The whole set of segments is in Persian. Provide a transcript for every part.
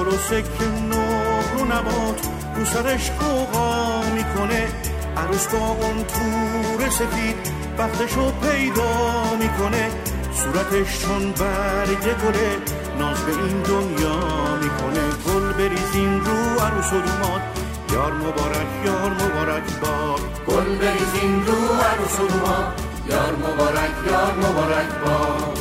گل که نقل و نبات رو سرش قوقا میکنه، عروس با اون تور سفید بختشو پیدا میکنه، صورتش چون برگ گله ناز به این دنیا میکنه. گل بریزین رو عروس و دومات، یار مبارک یار مبارک باد. گل بریزین رو عروس و دومات، یار مبارک یار مبارک باد.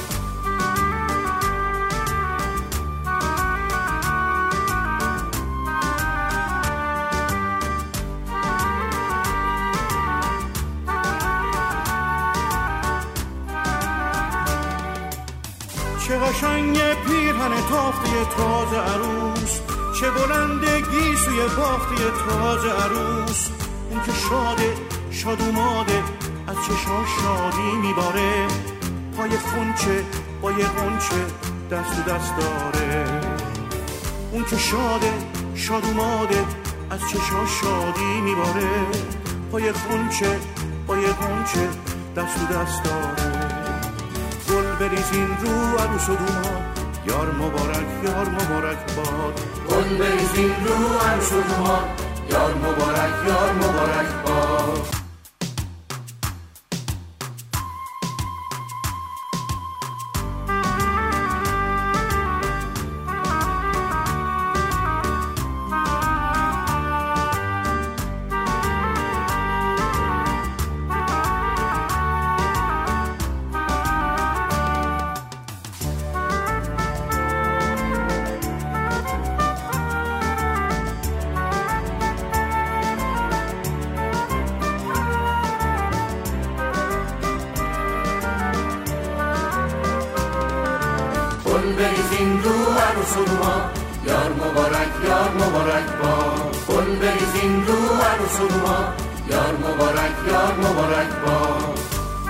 چه قشنگ پیرهن تافته تازه عروس، چه بلندگی سوی باخته تازه عروس. اون که شاده شاد اوماده از چشاش شادی میباره، پای خونچه با یه غنچه دست تو دست داره. اون که شاده شاد اوماده از چشاش شادی میباره، پای خونچه با یه غنچه دست تو دست داره. گل بریزین رو عروس و دومات، یار مبارک یار مبارک باد. گل بریزین رو عروس و دومات، یار مبارک یار مبارک باد. گل بریزین رو عروس و دومات، یار مبارک یار مبارک باد. گل بریزین رو عروس و دومات، یار مبارک یار مبارک باد.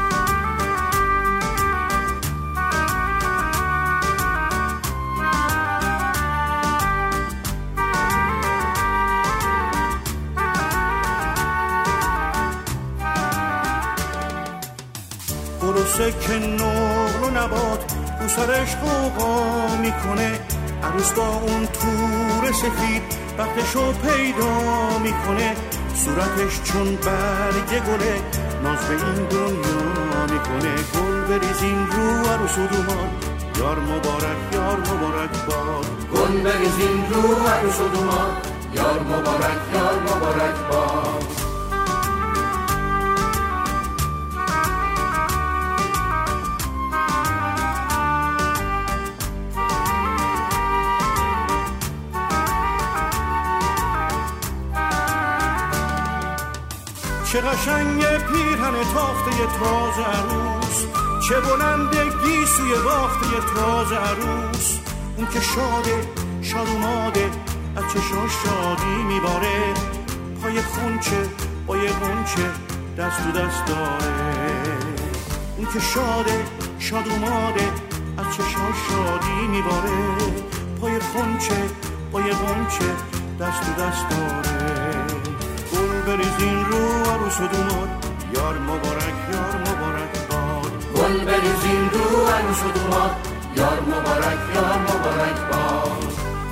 گل که نقل و نبات رو سرش قوقا میکنه، عروس با اون تور سفید بختشو پیدا میکنه، صورتش چون برگ گله ناز به این دنیا میکنه. گل بریزین رو عروس و دومات، یار مبارک یار مبارک باد. گل بریزین رو عروس و دومات، یار مبارک یار مبارک باد. چه قشنگ پیرهن تافته تازه عروس، چه بلندگی سوی باخته تازه عروس. اون که شاده شاد اوماده از چشاش شادی میباره، پای خونچه با یه غنچه دست تو دست داره. اون که شاده شاد اوماده از چشاش شادی میباره، پای خونچه با یه غنچه دست تو دست داره. گل بریزین رو عروس و دومات، یار مبارک یار مبارک باد. گل بریزین رو عروس و دومات، یار مبارک یار مبارک باد.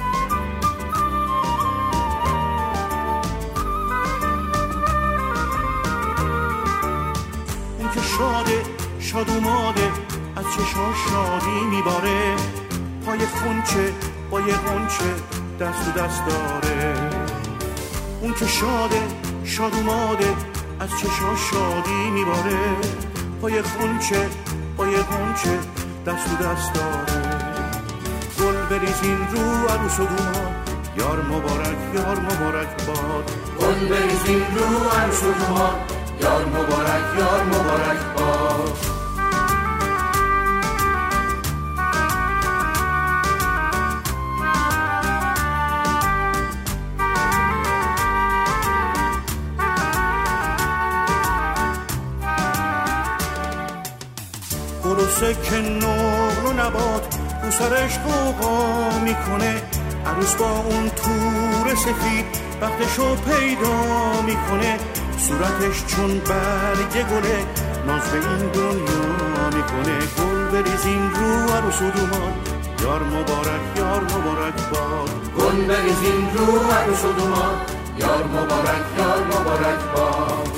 اون که شاده شاد اوماده از چشاش شادی میباره، پای خونچه با یه غنچه دست تو دست داره. اون که شاده شاد اوماده از چشاش شادی میباره، پای خونچه با یه غنچه دست تو دست داره. گل بریزین رو عروس و دومات، یار مبارک یار مبارک باد. گل بریزین رو عروس و دومات، یار مبارک یار مبارک باد. گل که نقل و نبات رو سرش قوقا میکنه، عروس با اون تور سفید بختشو پیدا میکنه، صورتش چون برگ گله ناز به این دنیا میکنه. گل بریزین رو عروس و دومات، یار مبارک یار مبارک باد. گل بریزین رو عروس و دوماد، یار مبارک یار مبارک باد.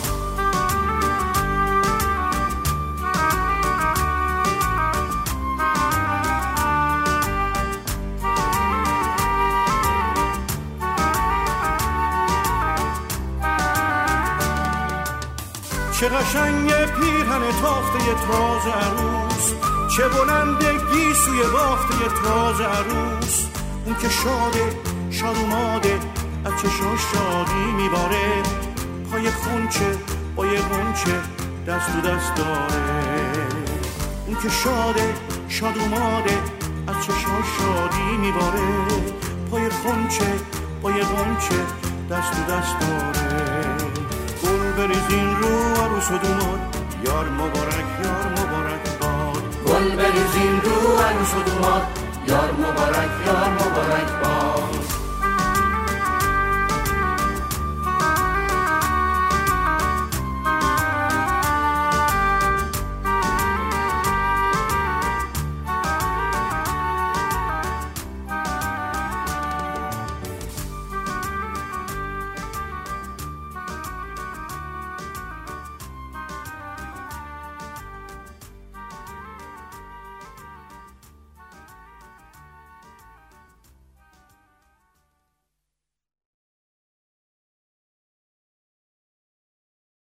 چه قشنگ پیرهن تافته تازه عروس، چه بلند گیسوی بافته تازه عروس. اون که شاده شاد اوماده از چشاش شادی میباره، پای خونچه پای غنچه دست تو دست داره. اون که شاده شاد اوماده از چشاش شادی میباره، پای خونچه پای غنچه دست تو دست داره. گل بریزین رو عروس و دوماد، یار مبارک یار مبارک باد. گل بریزین رو عروس و دوماد، یار مبارک یار مبارک باد.